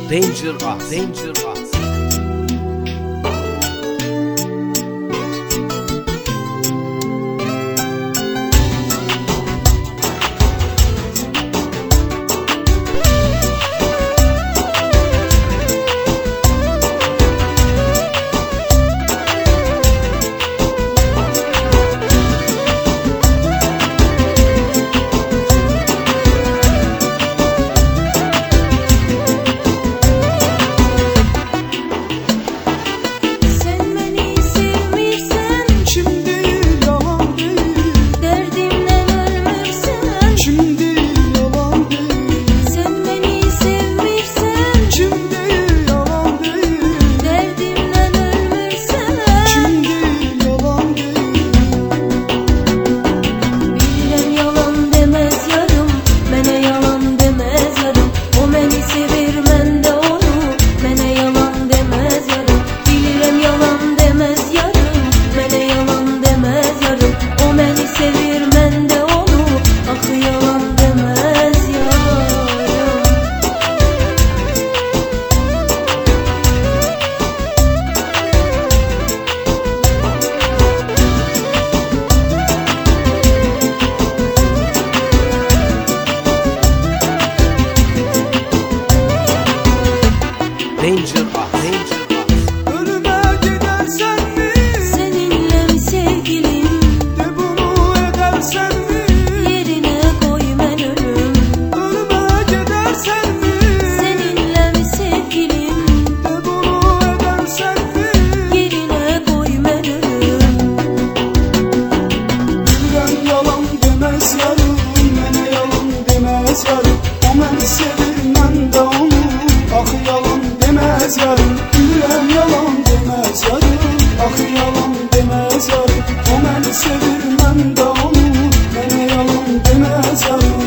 Dangerous. Ölüme gidersen mi? Seninle mi sevgilim? De bunu edersen mi? Yerine koy ben ölüm. Ölüme gidersen mi? Seninle mi sevgilim? De bunu edersen mi? Yerine koy ben ölüm. Ben yalan demez yarım, mene yalan demez yarım. O məni sevir, mən də onu. Axı yalan demez yarım, ürəm yalan demez yarım. Axı yalan demez yarım, o məni sevir, mən də onu. Mənə yalan demez yarım.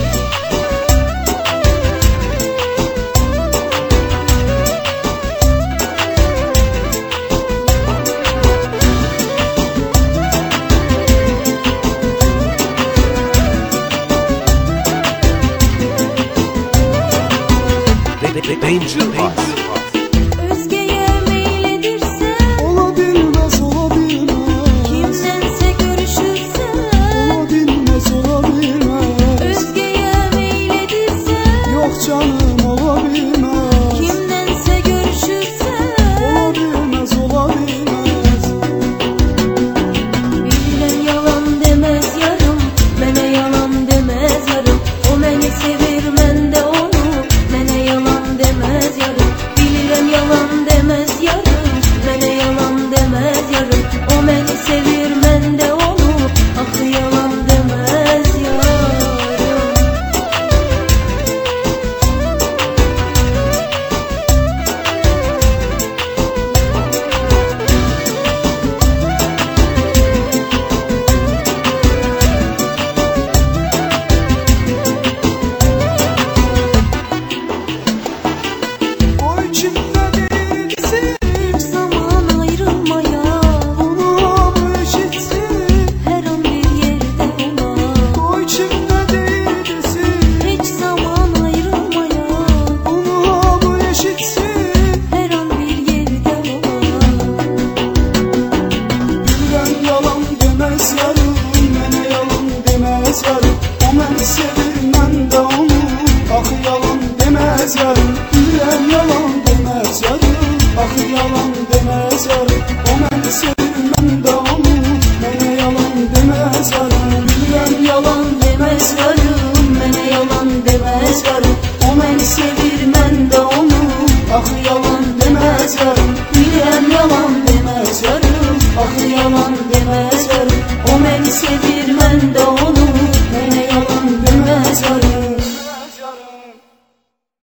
Dangerous. Özgeye meyledirsen, Olabilmez, olabilmez. kimdense görüşürsen. Olabilmez, olabilmez. Özgeye meyledirsen, Yok canım, olabilmez. kimdense görüşürsen. Olabilmez, olabilmez. Bilirəm yalan demez yarım, mənə yalan demez yarım. O məni sevir, mən də onu. Mənə yalan demez yarım. Bilirəm yalan demez yarım, mənə yalan demez yarım. O məni sevir, mən də onu. Axı yalan demez yarım. O içimde değilsin, Hiç zaman ayrılmaya, bunu bu eşitsin. hər an bir yerdə ola. O içimde değilsin, Hiç zaman ayrılmaya, bunu bu eşitsin. hər an bir yerdə ola. Ürəm yalan demez yarım, mənə yalan demez yarım. O məni sevir, mən də onu. Axı yalan demez yarım, ürəm yalan demez yarım. Axı yalan demez yarım, o məni sevir, mən də onu. Mənə yalan demez yarım, ürəm yalan demez yarım.